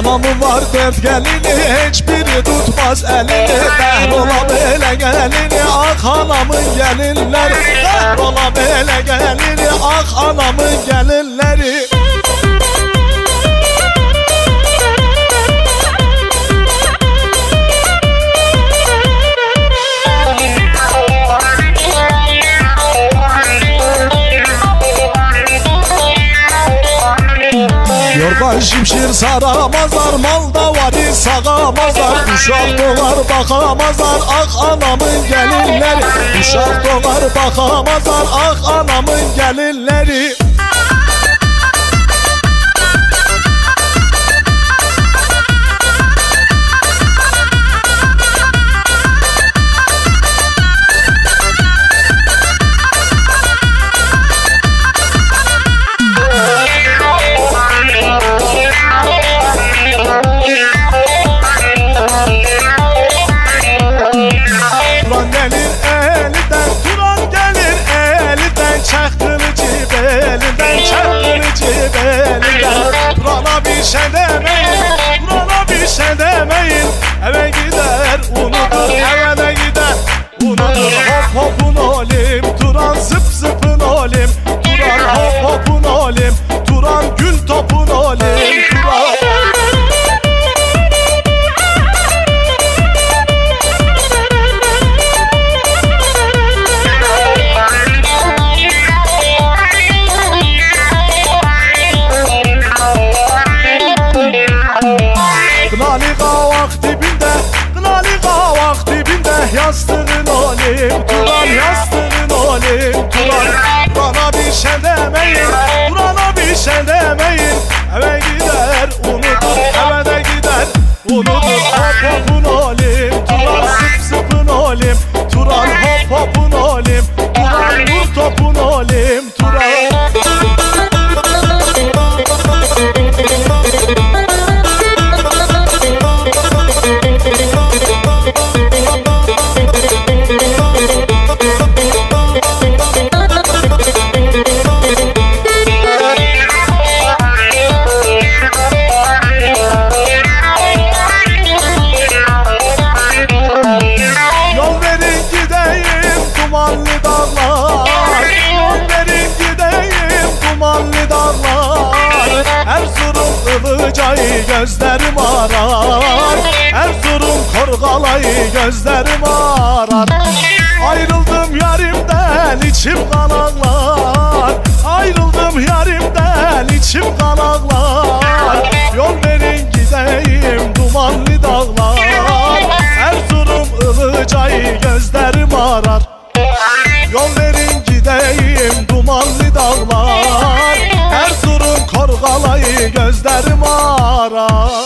Anamın var dört gelini, hiçbiri tutmaz elini. Kahrola böyle gelini, ah anamın gelinleri. Kahrola böyle gelini, ah anamın gelinleri. Yorgan şimşir saramazlar, malda vadi sağamazlar. Uşak doğar bakamazlar, ah anamın gelinleri. Uşak doğar bakamazlar, ah anamın gelinleri. Turana bir şey demeyin, Turana bir şey demeyin. Eve gider unutur, eve de gider unutur. Hop hopun olim, Turan zıp zıpın olim. Turan hop hopun olim, Turan gül topun olim. Turan Kınalı kavak dibinde, kınalı kavak dibinde. Yastığın olim, Turan yastığın olim. Turan, Turan'a bir şey demeyin, Turan'a bir şey demeyin. Eve gider unutur, eve de gider unutur. Hop hopun olim, Turan sıp sıpın olim. Turan hop hopun olim, Turan vur topun olim. Turan Ilıcayı gözlerim arar, Erzurum Korgalayı gözlerim arar. Ayrıldım yarimden içim kan ağlar, Ayrıldım yarimden içim kan ağlar. Yol verin gideyim dumanlı dağlar, Erzurum Ilıcayı gözlerim arar. Yol verin gideyim dumanlı dağlar, Erzurum Korgalayı gözlerim arar.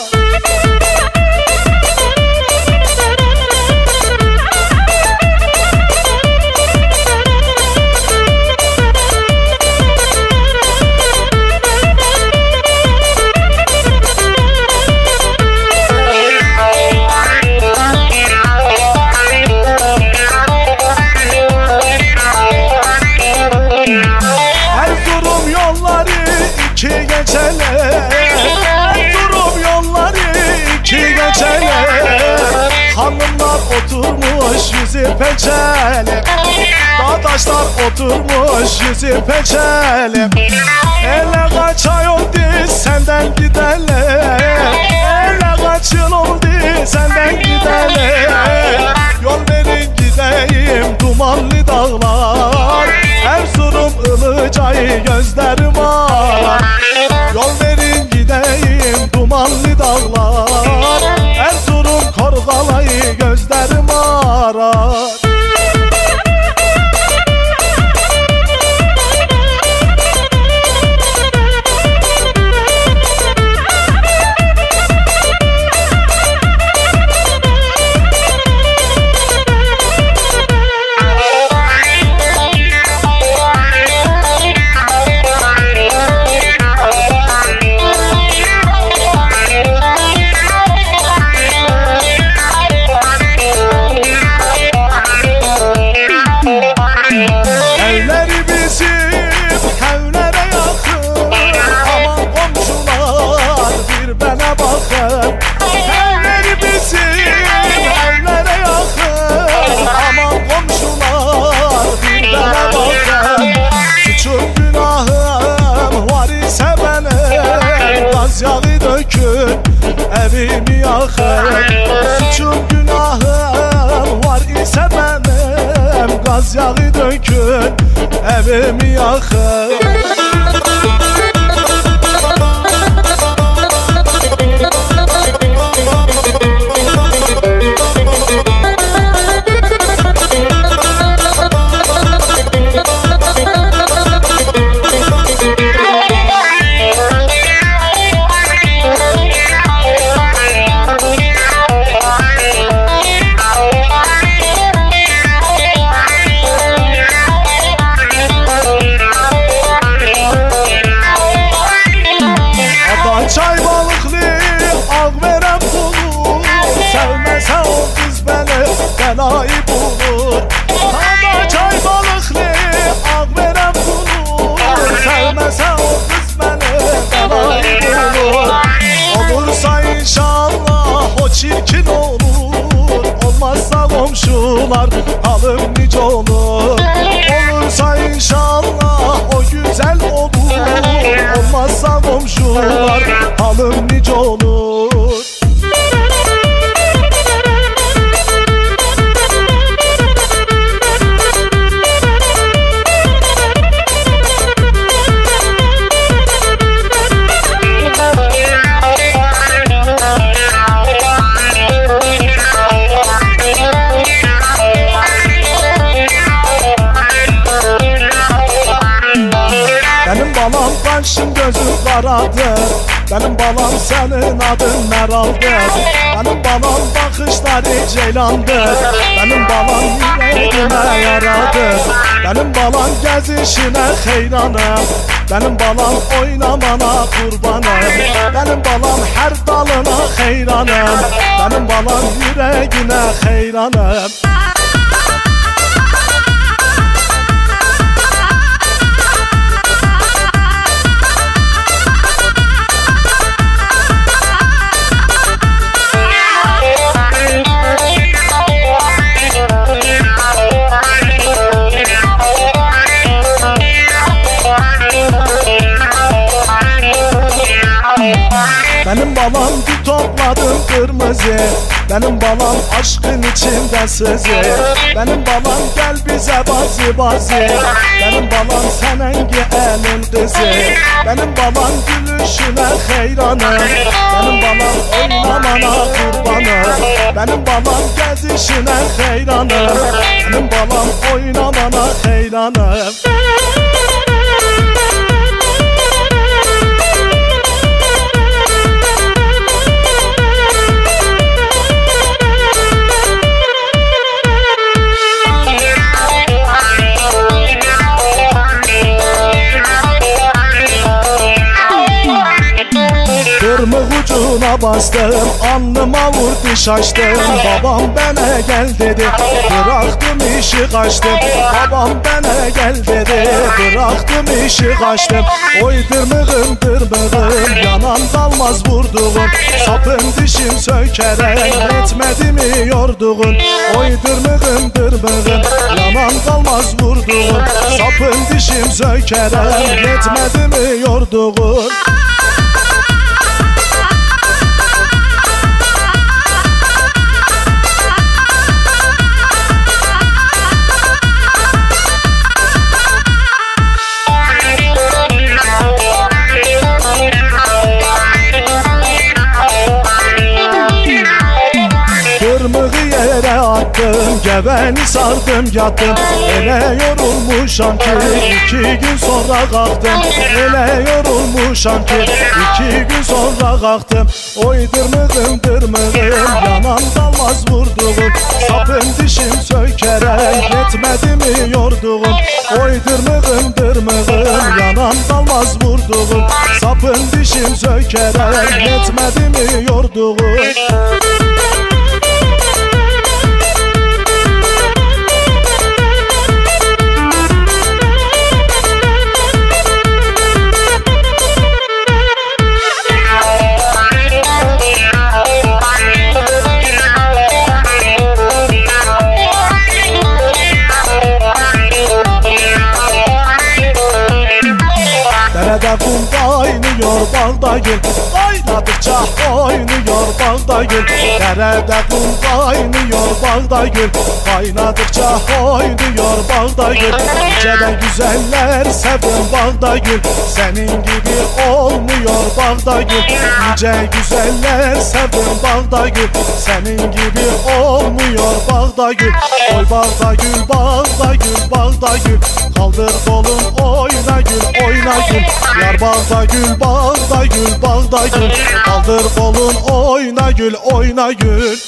Erzurum yolları iki geçeler, Erzurum yolları iki geçeler. Hanımlar oturmuş yüzü peçeli, dadaşlar oturmuş yüzü peçeli. Ele kaç ay oldu senden gidelim, ele kaç yıl oldu senden gidelim. Yol verin gideyim dumanlı dağlar, Erzurum Ilıcayı gözlerim arar. Yol verin gideyim dumanlı dağlar, Erzurum Korgalayı gözlerim arar. gaz yağı dökün evimi yakın. Suçum günahım var ise benim, gaz yağı dökün evimi yakın. Çay balıklı ağ verem bulur, sevmese o kız beni belayı bulur. Ada çay balıklı ağ verem bulur, sevmese o kız beni belayı bulur. Olursa inşallah o çirkin olur, olmazsa komşular halım nice olur. Olursa inşallah o güzel olur, olmazsa komşular halım nice olur. Benim balam kaşın gözüm karadır, benim balam senin adın Meral'dır. Benim balam bakışları ceylandır, benim balam yüreğime yaradır. Benim balam gezişine heyranım, benim balam oynamana kurbanım. Benim balam her dalına heyranım, benim balam yüreğine heyranım. Benim balam bir topladım kırmızı, benim balam aşkın içinde sızı. Benim balam gel bize bazı bazı, benim balam senengi elin kızı. Benim balam gülüşüne heyranım, benim balam oynamana kurbanım. Benim balam gezişine heyranım, benim balam oynamana heyranım. Kırmızı ucuna bastım, alnıma vurdu şaştım. Babam bana gel dedi, bıraktım işi kaçtım. Babam bana gel dedi, bıraktım işi kaçtım. Oy dırmığım dırmığım, yanan dalmaz vurduğun. Sapın dişim sökerek, etmedi mi yorduğun. Oy dırmığım dırmığım, yanan dalmaz vurduğun. Sapın dişim sökerek, etmedi mi yorduğun. Yere attım, geveni sardım yattım. Ele yorulmuşam ki 2 gün sonra kalktım. Ele yorulmuşam ki 2 gün sonra kalktım. Oy dırmığım dırmığım, yanan dalmaz vurduğum. Sapın dişim sökerek, yetmedi mi yorduğum. Oy dırmığım dırmığım, yanan dalmaz vurduğum. Sapın dişim sökerek, yetmedi mi yorduğum. kum kaynıyor bağda gül, kaynadıkça oynuyor bağda gül. Derede kum kaynıyor bağda gül, kaynadıkça oynuyor bağda gül. Nice güzeller sevdim bağda gül, senin gibi olmuyor bağda gül. Nice güzeller sevdim bağda gül, senin gibi olmuyor bağda gül. Oy bağda gül, bağda gül, bağda gül, kaldır kolun oyna gül, oyna gül. Yar bağda gül, bağda gül, bağda gül, kaldır kolun oyna gül, oyna gül.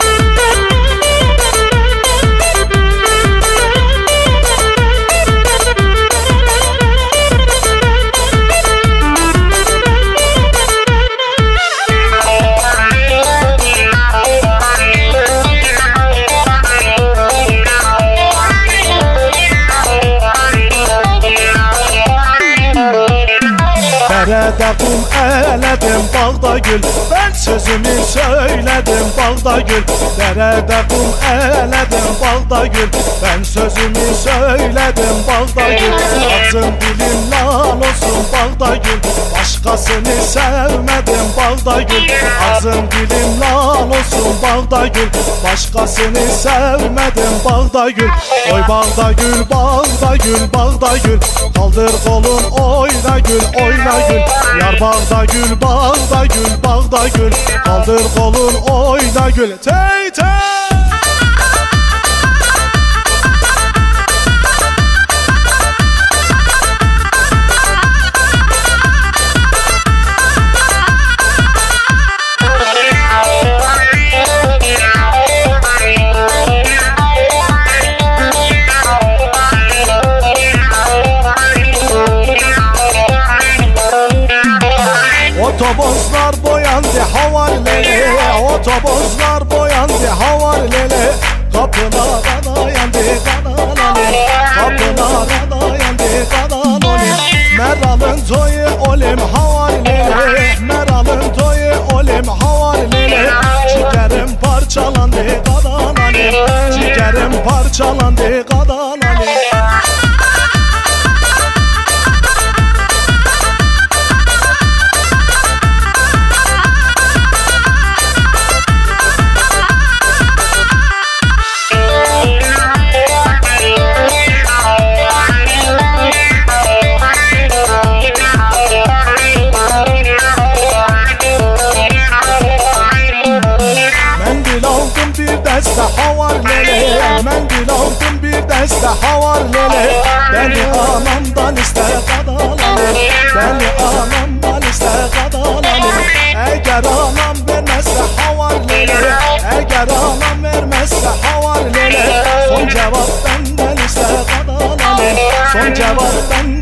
Derede kum eledim bağda gül, ben sözümü söyledim bağda gül. Derede kum eledim bağda gül, ben sözümü söyledim bağda gül. Ağzım dilim lal olsun bağda gül, başkasını sevmedim bağda gül. Ağzım dilim lal olsun bağda gül, başkasını sevmedim bağda gül. Oy bağda gül, bağda gül, bağda gül, kaldır kolun oyna gül, oyna gül. Yar bağda gül, bağda gül, bağda gül, kaldır kolun oyna gül. Tey tey. Otobüsler boyandı havalele, otobüsler boyandı havalele. Kapılara dayandı kanalale, kapılara dayandı kanalale. Meral'ın toyu olim havalele, Meral'ın toyu olim havalele. Ciğerim parçalandı kanalale, ciğerim parçalandı kanalale. Mendil aldım bir deste havalele. Beni anamdan iste kadalale, beni anamdan iste kadalale. Eğer anam vermezse havalele, eğer anam vermezse havalele. Son cevap benden iste kadalale, son cevap benden